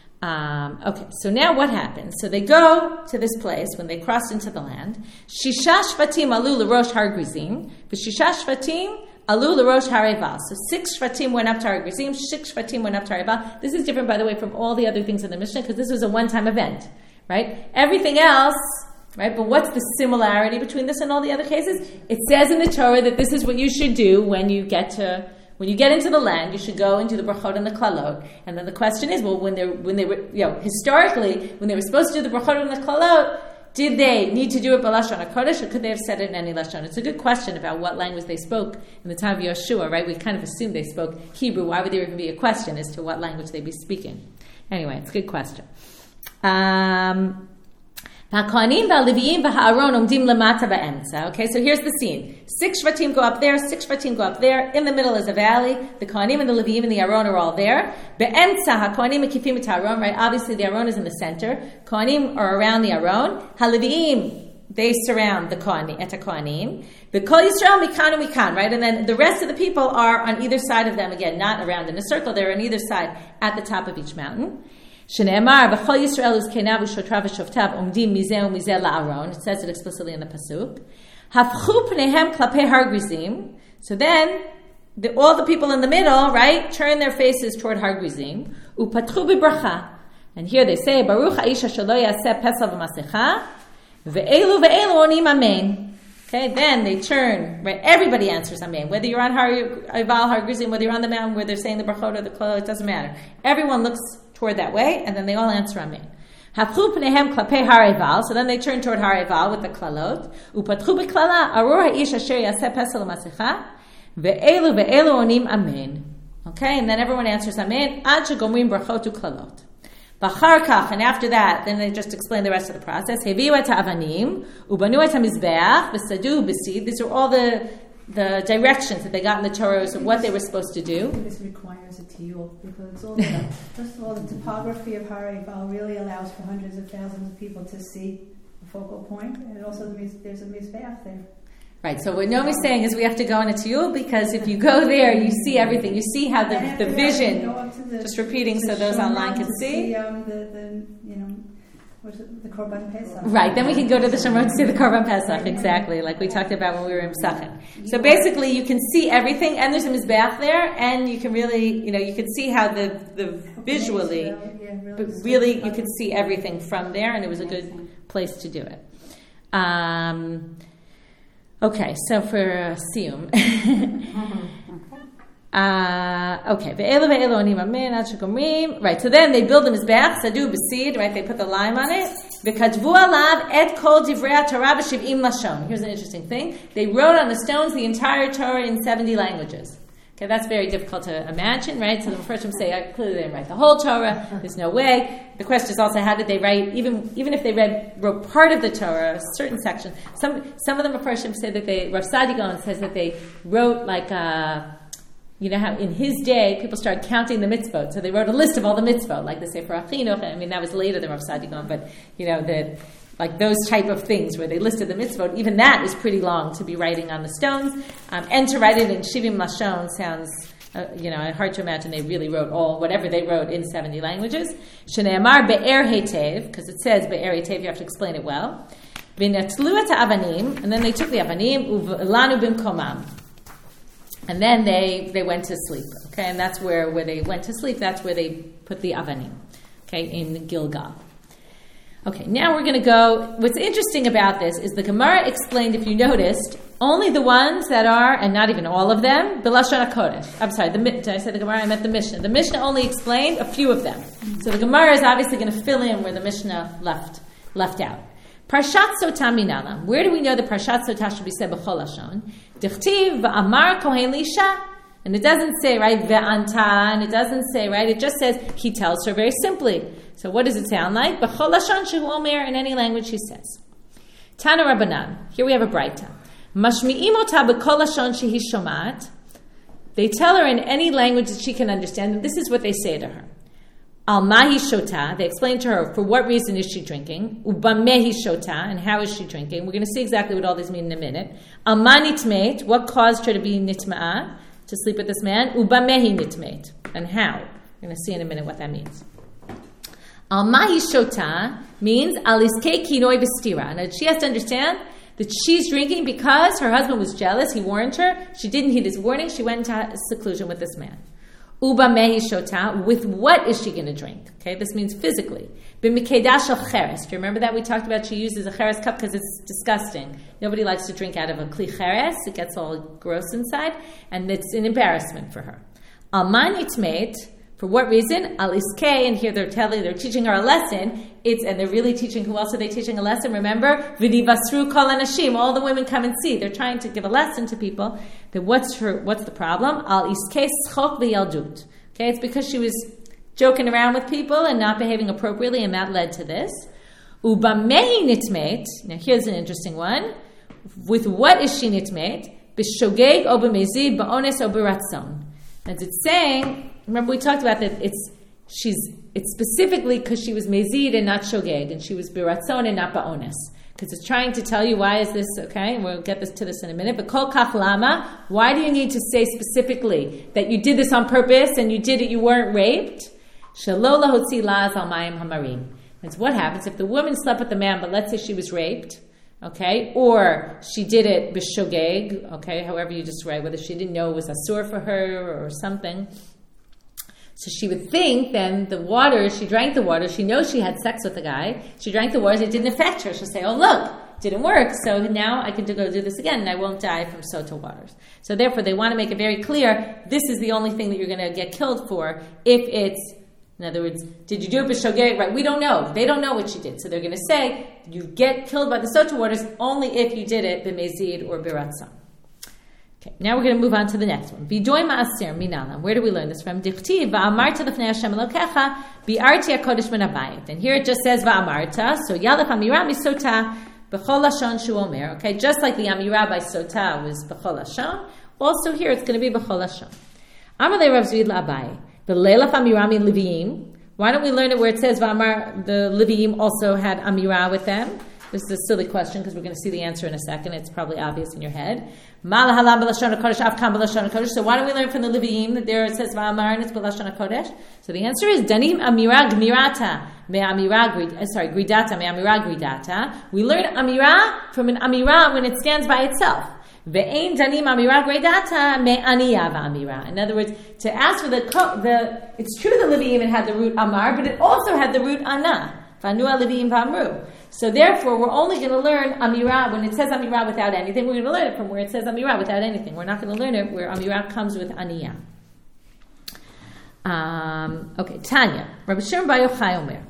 Um, okay, so now what happens? So they go to this place when they crossed into the land. Shisha shvatim alu l'rosh har Grizim, v'shisha shvatim alu l'rosh har Eval. So six shvatim went up to har Grizim, six shvatim went up to har Eval. This is different, by the way, from all the other things in the Mishnah, because this was a one-time event, right? Everything else, right? But what's the similarity between this and all the other cases? It says in the Torah that this is what you should do when you get to When you get into the land, you should go into the brachot and the klalot. And then the question is, well, when they when they were, you know, historically, when they were supposed to do the brachot and the klalot, did they need to do it b'lashon hakodesh, or could they have said it in any lashon? It's a good question about what language they spoke in the time of Yeshua, right? We kind of assumed they spoke Hebrew. Why would there even be a question as to what language they'd be speaking? Anyway, it's a good question. Um... Okay, so here's the scene. Six Shvatim go up there, six Shvatim go up there. In the middle is a valley. The Kohanim and the Leviim and the Aron are all there. Be'emtza ha-Kohanim mekifim et Aron, right? Obviously the Aron is in the center. Kohanim are around the Aron. Ha-Leviim, they surround the Kohanim, et ha-Kohanim. B'kol Yisrael mikan and mikan, right? And then the rest of the people are on either side of them. Again, not around in a circle. They're on either side at the top of each mountain. Shneimar v'chol Yisrael uzkenav u'shotrav v'shoftav omdim mizeh u'mizeh la'aron. It says it explicitly in the pasuk. Hafchu pneihem klapei har Grizim. So then, the, all the people in the middle, right, turn their faces toward har Grizim. Upatchu b'bracha. And here they say, Baruch ha'isha shelo yaseh pesach v'masecha ve'elu ve'elu onim amen. Okay, then they turn, right, everybody answers amen. Whether you're on har Eval, har Grizim, whether you're on the mountain where they're saying the brachot or the kol, it doesn't matter. Everyone looks toward that way, and then they all answer amen. Hafchu pneihem klapei har Eval. So then they turn toward har Eval with the klalot. Upatchu b'klala arur ha'ish asher yaseh pesach l'masecha ve'elu ve'elu onim amen. Okay, and then everyone answers amen. Ad shegomrim brachot u'klalot. B'char kach, and after that, then they just explain the rest of the process. Heviu et ha'avanim ubanu et hamizbeach v'sadu b'sid. These are all the the directions that they got in the Torah of what they were supposed to do. This requires a tiyul, because it's all about, first of all, the topography of Har Eval really allows for hundreds of thousands of people to see the focal point, and also there's a mizbeach there. Right, so what Nomi's saying is we have to go on a tiyul because if you go there, you see everything. You see how the, the vision, the, just repeating so those online can see. see um, the, the, you know, what is it, the Korban Pesach. Right, then we can go to the Shomron to see the Korban Pesach, exactly, like we talked about when we were in Pesachim. So basically you can see everything, and there's a Mizbeach there, and you can really, you know, you can see how the, the visually, yeah, really, but really you can see everything from there, and it was a good place to do it. Um... Okay, so for uh, Siyum. uh, okay, right, so then they build the Mizbeach, Sadu B'Sid, right, they put the lime on it. V'katvu alav et kol divrei Torah b'shiv'im lashon. Here's an interesting thing. They wrote on the stones the entire Torah in seventy languages. Okay, that's very difficult to imagine, right? So the first one say, uh, clearly they didn't write the whole Torah. There's no way. The question is also, how did they write, even even if they read wrote part of the Torah, a certain section. Some some of them, the first say that they, Rav Sadi Gaon says that they wrote like, uh, you know how in his day, people started counting the mitzvot. So they wrote a list of all the mitzvot, like the Sefer Achinuch. I mean, that was later than Rav Sadi Gaon, but, you know, the... like those type of things where they listed the mitzvot, even that is pretty long to be writing on the stones. Um, and to write it in Shivim Lashon sounds, uh, you know, hard to imagine they really wrote all, whatever they wrote in seventy languages. Shne'amar be'er hetev, because it says be'er hetev, you have to explain it well. V'natlu et ha'avanim, and then they took the avanim, u'lanu bimkomam. And then they, they went to sleep. Okay, and that's where, where they went to sleep, that's where they put the avanim. Okay, in Gilgal. Okay, now we're going to go, what's interesting about this is the Gemara explained, if you noticed, only the ones that are, and not even all of them, B'Lashon HaKodesh. I'm sorry, the, did I say the Gemara? I meant the Mishnah. The Mishnah only explained a few of them. So the Gemara is obviously going to fill in where the Mishnah left left out. Parshat Sotah Minalam. Where do we know that Parshat Sotah should be said B'chol Lashon? Dichtiv V'amar Kohen Lisha. And it doesn't say, right, Ve'anta, and it doesn't say, right, it just says, he tells her very simply. So what does it sound like? B'chol lashon shehu omer, in any language he says. Tana Rabbanan, here we have a braita. Mashmi'im ota b'kol lashon shehi shomat. They tell her in any language that she can understand, and this is what they say to her. Al mahi shota, they explain to her for what reason is she drinking. Ubamehi shota, and how is she drinking. We're going to see exactly what all these mean in a minute. Al ma nitmeit, what caused her to be nitma'ah, to sleep with this man. Ubamehi nitmeit, and how. We're going to see in a minute what that means. Al mahi shota means aliskei kinoi v'stira. Now she has to understand that she's drinking because her husband was jealous. He warned her. She didn't heed his warning. She went into seclusion with this man. Uba mehi shota. With what is she going to drink? Okay, this means physically. B'mikedash al cheres. Do you remember that we talked about? She uses a cheres cup because it's disgusting. Nobody likes to drink out of a kli cheres. It gets all gross inside, and it's an embarrassment for her. Al man yitmeit. For what reason? Al iskei, and here they're telling, they're teaching her a lesson. It's and they're really teaching. Who else are they teaching a lesson? Remember, v'divasru kol anashim. All the women come and see. They're trying to give a lesson to people. That what's her? What's the problem? Al iskei schok v'yaldut. Okay, it's because she was joking around with people and not behaving appropriately, and that led to this. Ubamehi nitmeit. Now here's an interesting one. With what is she nitmeit? B'shogeg o b'mezid ba'ones o b'ratzon. As it's saying. Remember we talked about that it's she's it's specifically because she was mezid and not shogeg, and she was biratzon and not ba'ones. Because it's trying to tell you why is this, okay, and we'll get this to this in a minute, but kol kach lama, why do you need to say specifically that you did this on purpose and you did it, you weren't raped? Shelo lahotzi la'az al mayim hamarim. It's what happens if the woman slept with the man, but let's say she was raped, okay, or she did it b'shogeg, okay, however you describe, whether she didn't know it was asur for her or something. So she would think then the water, she drank the water, she knows she had sex with the guy, she drank the water, it didn't affect her. She'll say, oh look, didn't work, so now I can go do this again and I won't die from sota waters. So therefore they want to make it very clear, this is the only thing that you're going to get killed for if it's, in other words, did you do it b'shogeg? Right, we don't know. They don't know what she did. So they're going to say, you get killed by the sota waters only if you did it b'mezid or b'ratzon. Okay, now we're going to move on to the next one. Vidoy ma'aser minalam. Where do we learn this from? Dichtiv va'amarta l'fnei Hashem Elokecha bi'arti hakodesh min habayit. And here it just says va'amarta. So yalef amira misota b'chol lashon shu omer. Okay, just like the amira by sota was b'chol lashon. Also here it's going to be b'chol lashon. Amalei Rav Zvid la'abayi. V'leilaf amira mi leviim. Why don't we learn it where it says va'amar? The leviim also had amira with them. This is a silly question because we're going to see the answer in a second. It's probably obvious in your head. So why don't we learn from the Leviim that there it says Va'amar and it's B'Lashon HaKodesh? So the answer is Danim Amira Gmirata Me'amira sorry Gridata Me'amira Gridata. We learn Amira from an Amira when it stands by itself. Ve'ein Danim Amira Gridata Me'aniya Va'amira. In other words, to ask for the the it's true the Leviim it had the root Amar, but it also had the root Ana. V'anua Leviim V'amru. So therefore, we're only going to learn Amirah when it says Amirah without anything. We're going to learn it from where it says Amirah without anything. We're not going to learn it where Amirah comes with Aniyah. Um, okay, Tanya. Rabbi Shimon Bar Yochai Omer.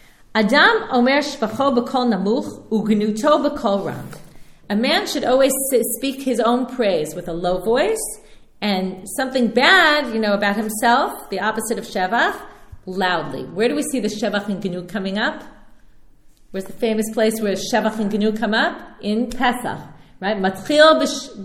Adam Omer Shvacho B'kol Namuch Ugnuto B'kol Ram. A man should always speak his own praise with a low voice, and something bad, you know, about himself, the opposite of Shevach, loudly. Where do we see the Shevach and Gnut coming up? Where's the famous place where Shevach and Gnut come up? In Pesach, right? Matchil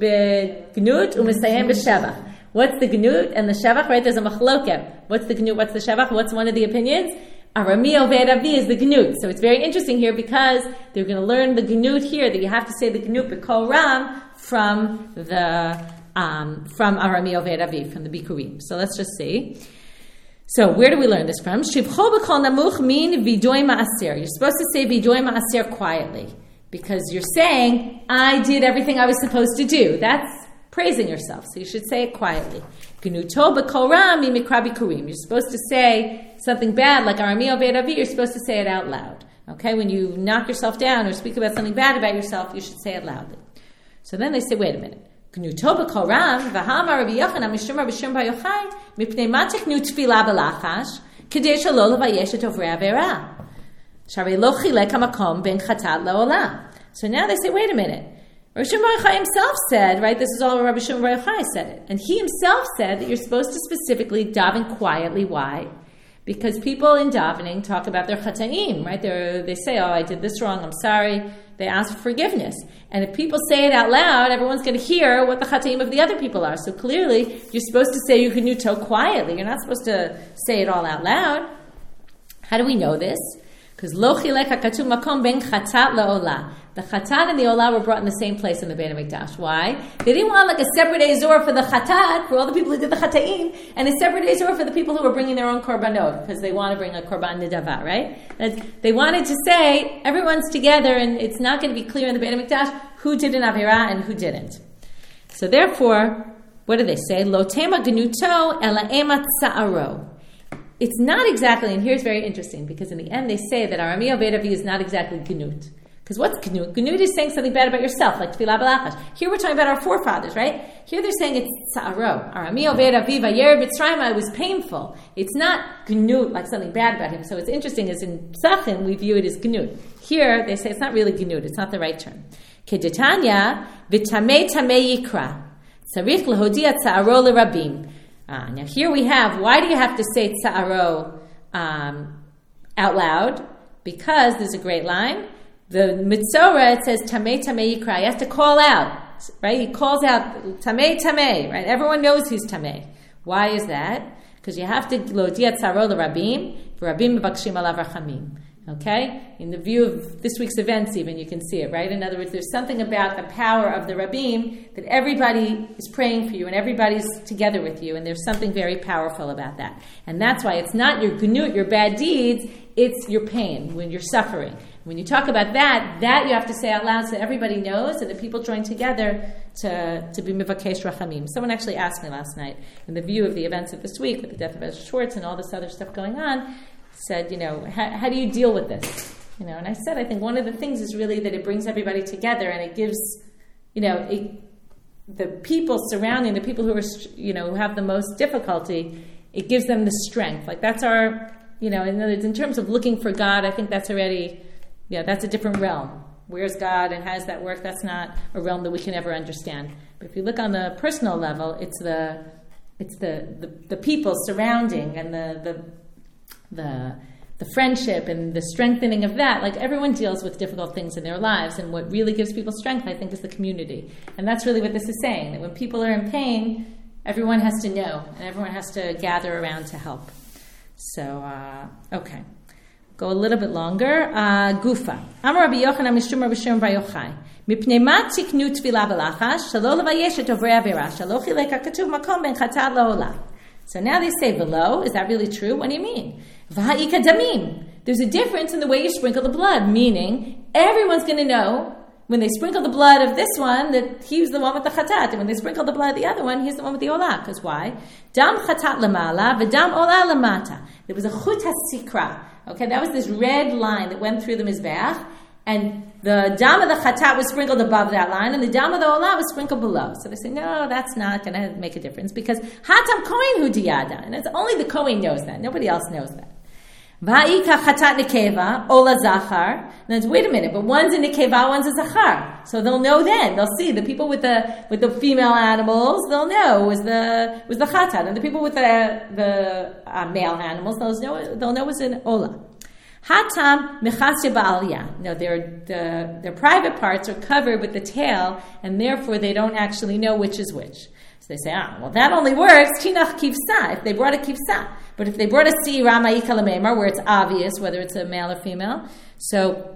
b'Gnut u'mesayem b'Shevach. What's the Gnut and the Shevach? Right? There's a machloket. What's the Gnut? What's the Shevach? What's one of the opinions? Arami Oved Avi is the Gnut. So it's very interesting here because they're going to learn the Gnut here that you have to say the Gnut b'Kol Ram from the um, from Arami Oved Avi, from the Bikurim. So let's just see. So where do we learn this from? Shivcho b'kol namuch mean vidoy ma'aser. You're supposed to say vidoy ma'aser quietly because you're saying, I did everything I was supposed to do. That's praising yourself. So you should say it quietly. Gnuto b'kol ram mi mikra bikurim. You're supposed to say something bad like Arami Oved Avi. You're supposed to say it out loud. Okay, when you knock yourself down or speak about something bad about yourself, you should say it loudly. So then they say, wait a minute. Gnuto b'kol ram v'hamar Rabbi Yochanan mishum Rabbi Shimon Bar Yochai mipnei ma technu tefila b'lachash kedei shelo levayesh et ovrei avera sharei lo chilek hamakom ben chatat la'olam. So now they say, wait a minute. Rabbi Shimon Bar Yochai himself said, right? This is all Rabbi Shimon Bar Yochai said it, and he himself said that you're supposed to specifically daven quietly. Why? Because people in davening talk about their chataim, right? They they say, "Oh, I did this wrong. I'm sorry." They ask for forgiveness. And if people say it out loud, everyone's going to hear what the chataim of the other people are. So clearly, you're supposed to say Yuchanuto quietly. You're not supposed to say it all out loud. How do we know this? Because Lo chilek hakatuv makom ben chatat la'olah. The chatat and the olah were brought in the same place in the Beit HaMikdash. Why? They didn't want like a separate azor for the chatat, for all the people who did the chataim, and a separate azor for the people who were bringing their own korbanot, because they want to bring a korban nidava, right? And they wanted to say, everyone's together, and it's not going to be clear in the Beit HaMikdash who did an avera and who didn't. So therefore, what do they say? Lo tema gnuto ela emat sa'aro. It's not exactly, and here's very interesting, because in the end they say that Arami Oved Avi is not exactly gnut. Because what's Gnut? Gnut is saying something bad about yourself, like Tefillah B'Lachash. Here we're talking about our forefathers, right? Here they're saying it's Tza'aro. Arami Oved Avi Vayer B'Tzrayim, it was painful. It's not Gnut, like something bad about him. So it's interesting, as in Psachim, we view it as Gnut. Here, they say it's not really Gnut. It's not the right term. Kedetanya, V'tamei tamei yikra. Tzarich l'hodia Tza'aro l'rabim. Ah, now here we have, why do you have to say Tza'aro um, out loud? Because there's a great line. The Mitzorah, it says, Tamei Tamei Yikra. You have to call out, right? He calls out, Tamei Tamei, right? Everyone knows he's Tamei. Why is that? Because you have to, Lodia Tzaro l'Rabim, Rabim Mebakshim Alav Rachamim. Okay? In the view of this week's events even, you can see it, right? In other words, there's something about the power of the Rabim that everybody is praying for you and everybody's together with you, and there's something very powerful about that. And that's why it's not your gnut, your bad deeds, it's your pain, when you're suffering. When you talk about that, that you have to say out loud so everybody knows, and that people join together to, to be Mivakesh Rachamim. Someone actually asked me last night, in the view of the events of this week, with the death of Ezra Schwartz and all this other stuff going on, said, you know, how, how do you deal with this? You know, and I said, I think one of the things is really that it brings everybody together, and it gives, you know, it, the people surrounding, the people who are, you know, who have the most difficulty, it gives them the strength. Like that's our, you know, in, other, in terms of looking for God, I think that's already, you know, that's a different realm. Where's God and how does that work? That's not a realm that we can ever understand. But if you look on the personal level, it's the, it's the, the, the people surrounding and the, the, the, the friendship and the strengthening of that. Like everyone deals with difficult things in their lives, and what really gives people strength, I think, is the community. And that's really what this is saying, that when people are in pain, everyone has to know, and everyone has to gather around to help. So, uh, okay. Go a little bit longer. Uh, Gufa. Amar Rabbi Yochanan Mishum Rabbi Shimon Bar Yochai. Mipnei ma tiknu tefila b'lachash shelo levayesh et ovrei avera shelo chilek hakatuv makom ben chatat la'olah. So now they say below. Is that really true? What do you mean? V'ha'ika damim. There's a difference in the way you sprinkle the blood, meaning everyone's going to know when they sprinkle the blood of this one that he was the one with the chatat, and when they sprinkle the blood of the other one, he's the one with the olah. Because why? Dam chatat lamala v'dam olah lamata. There was a chut hasikra. Okay, that was this red line that went through the mizbeach, and the dam of the chatat was sprinkled above that line, and the dam of the olah was sprinkled below. So they say, no, that's not going to make a difference, because hatam kohen hu diyada, and it's only the kohen knows that. Nobody else knows that. Va'ika chatat nekeva, ola zachar. Now, wait a minute, but one's a nekeva, one's a zachar. So they'll know then. They'll see the people with the with the female animals. They'll know was the was the chatat, and the people with the the uh, male animals. They'll know they'll know was an ola. Hatam mechasya ba'aliyah. No, their the their private parts are covered with the tail, and therefore they don't actually know which is which. So they say, ah, well, that only works kinach kivsa if they brought a kivsa. But if they brought a seira ma'ika lamemar, where it's obvious whether it's a male or female, so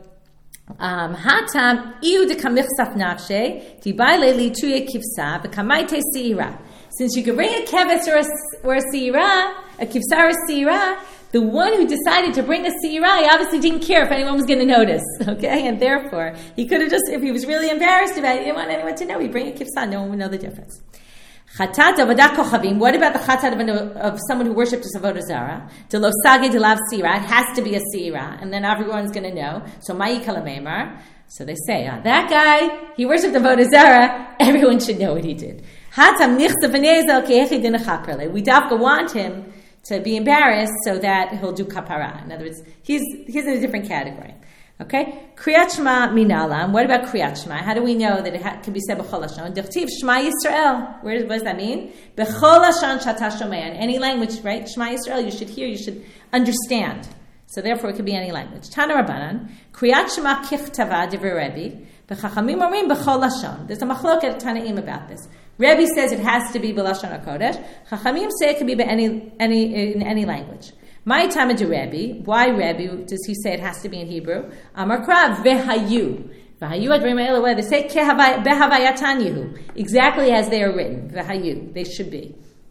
hatam iu dekamichsaf nafshe tibayle lituye kivsa v'kamaite seira. Since you could bring a keves or a, or a seira, a kivsa or a seira, the one who decided to bring a seira, he obviously didn't care if anyone was going to notice, okay? And therefore, he could have just, if he was really embarrassed about it, he didn't want anyone to know, he'd bring a kivsa, no one would know the difference. Chatat avodah kochavim. What about the chatat of, of someone who worshipped as avodah zara? De lo sage de lav sira. It has to be a sira, and then everyone's going to know. So ma'i kalamemar. So they say, ah, that guy, he worshipped avodah zara. Everyone should know what he did. Hatam nichsa v'nezel ke'echi din chaperle. We dafka want him to be embarrassed so that he'll do kapara. In other words, he's he's in a different category. Okay, Kriyat Shema Minalam. What about Kriyat Shema? How do we know that it ha- can be said b'chol lashon? Dechtiv Shema Yisrael. Where what does that mean? B'chol lashon shata shomei. In any language, right? Shema Yisrael. You should hear. You should understand. So therefore, it could be any language. Tana Rabbanan. Kriyat Shema kichtava divrei Rebbe. B'chachamim orim b'chol lashon. There's a machloket at Tanaim about this. Rebbe says it has to be b'lashon hakodesh. Chachamim say it can be by any any in any language. My time to Rebbe. Why Rebbe does he say it has to be in Hebrew? Amar Krav vehayu. Vehayu adrim where they say behavayatan yehu. Exactly as they are written. Vehayu. They should be.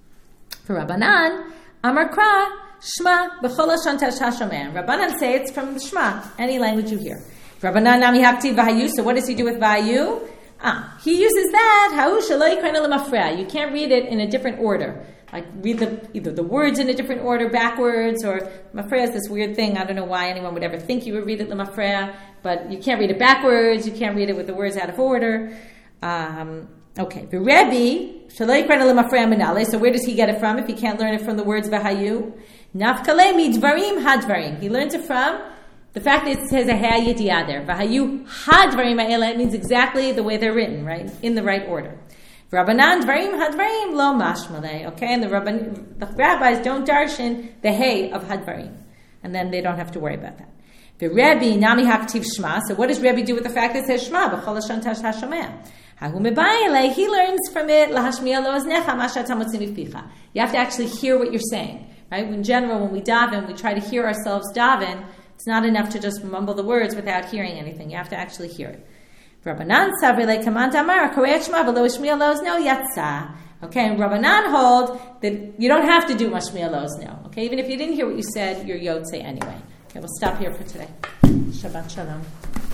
For Rabbanan, Amar Krav Shema b'chol lashon tashashomer. Rabbanan say it's from the Shema, any language you hear. Rabbanan nami hakti vehayu. So what does he do with vehayu? Ah, he uses that. Ha'u shelo yikrena lemafreya. You can't read it in a different order. Like read the either the words in a different order backwards, or mafreya is this weird thing. I don't know why anyone would ever think you would read it lemafreya, but you can't read it backwards. You can't read it with the words out of order. Um, okay, the Rebbe shelo yikrena lemafreya minale. So where does he get it from? If he can't learn it from the words v'hayu, nafkale midvarim hadvarim. He learns it from the fact that it says a ha yediyah there. V'hayu hadvarim ha'ela. It means exactly the way they're written, right, in the right order. Rabbanan dvarim hadvarim lo mashmalei. Okay, and the Rabban, the rabbis don't darshan the hay of hadvarim, and then they don't have to worry about that. The Rebbe nami haktiv shma. So what does Rebbe do with the fact that it says shma b'chol lashon tashomeh? Hahu mebayilei. He learns from it lahashmiya lo oznecha mashat hamotzim mificha. You have to actually hear what you're saying, right? In general, when we daven, we try to hear ourselves daven. It's not enough to just mumble the words without hearing anything. You have to actually hear it. Rabbanan savri command amar korei shema v'lo shmiya lo ozno yatsa. Okay, and Rabbanan hold that you don't have to do mashmiya lo ozno. Okay, even if you didn't hear what you said, you're yotze anyway. Okay, we'll stop here for today. Shabbat shalom.